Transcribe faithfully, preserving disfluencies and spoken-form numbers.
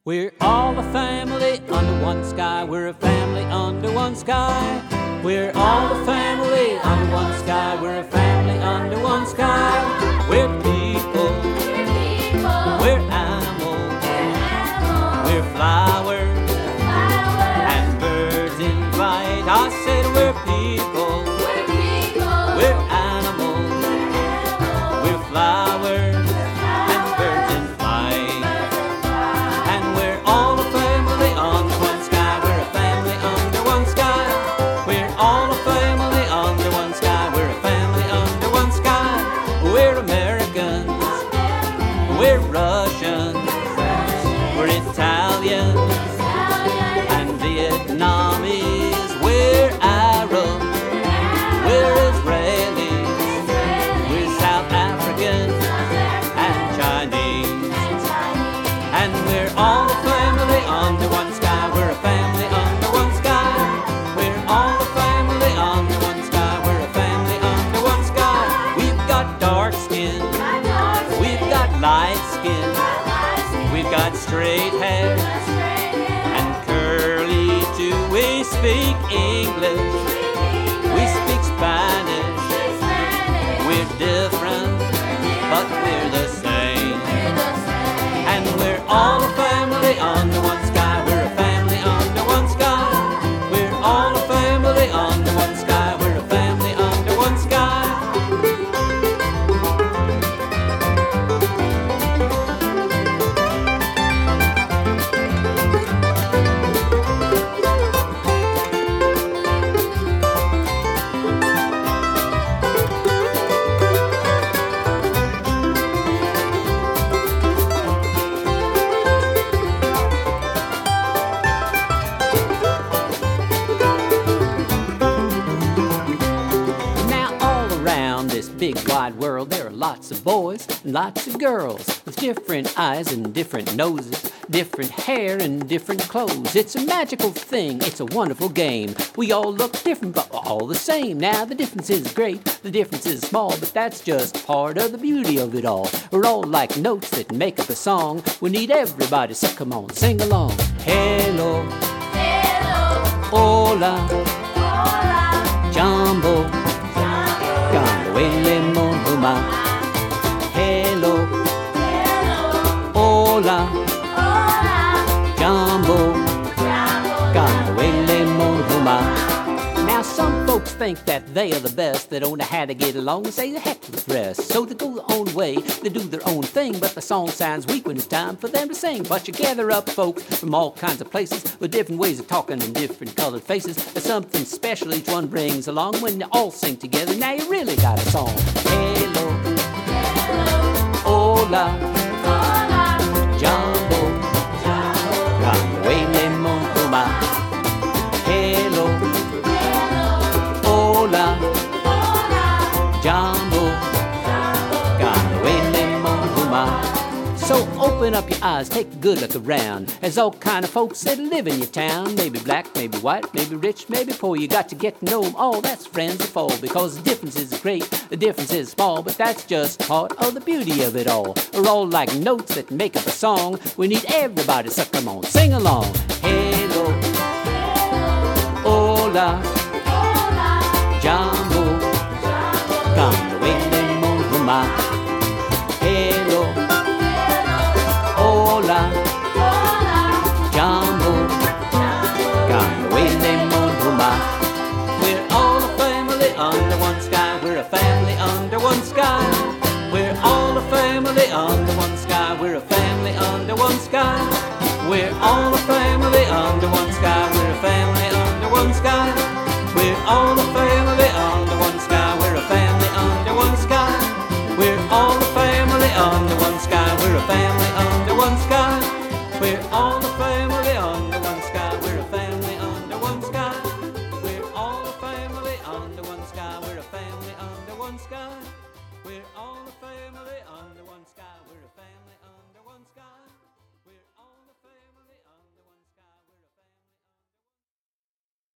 We're all a family under one sky. We're a family under one sky. We're all a family under one sky. We're a family under one sky. We're people. We're people. We're animals. We're animals. We're flowers. We're flowers. And birds in flight. I said we're people. We're people. We're animals. We're animals. We're flowers. We're flowers. And birds in flight. Birds in flight. And we're all a family under one sky. We're a family under one sky. We're all a family under one sky. We're a family under one sky. We're Americans. We're Russians. We're Italians. Italian. And Vietnamese. We're Arab. We're Israelis. We're South African and Chinese. And we're all a family under one sky. We're a family under one sky. We're all a family under one sky. We're a family under one sky. We've got dark skin. We've got light skin. We've got straight hair and curly too. We speak English. We speak Spanish. We're different, but we're the same. And we're all a family under one sky. We're a family under one sky. We're all a family under one sky. We're a family under one sky. Now all around this big wide world there are lots of boys and lots of girls with different eyes and different noses, different hair and different clothes. It's a magical thing, it's a wonderful game. We all look different but we're all the same. Now the difference is great, the difference is small, but that's just part of the beauty of it all. We're all like notes that make up a song. We need everybody, so come on, sing along. Hello, hola, Jumbo, Gandawele Mohuma. Hello, hola, Jumbo, Gandawele Mohuma. Now some folks think that they are the best. They don't know how to get along and say the heck with the rest. So they go their own way, they do their own thing, but the song sounds weak when it's time for them to sing. But you gather up folks from all kinds of places with different ways of talking and different colored faces. There's something special each one brings along. When you all sing together, now you really got a song. Hello, hola, Jumbo, Gandawele Mohuma. Hello, hola, Jumbo, Gandawele Mohuma. So open up your eyes, take a good look around. There's all kind of folks that live in your town. Maybe black, maybe white, maybe rich, maybe poor. You got to get to know them all, that's friends of all. Because the difference is great, the difference is small, but that's just part of the beauty of it all. We're all like notes that make up a song. We need everybody, so come on, sing along. Hello, hola, Jumbo, Gandawele Mohuma. Hello, hola, Jumbo, Gandawele Mohuma. We're all a family under one sky. We're a family under one sky. We're all a family under one sky. We're a family under one sky. We're all a family